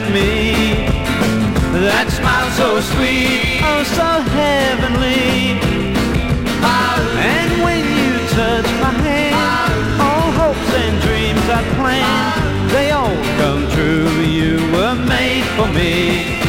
at me. That smile so sweet, oh so heavenly. And when you touch my hand, all hopes and dreams I planned, they all come true. You were made for me.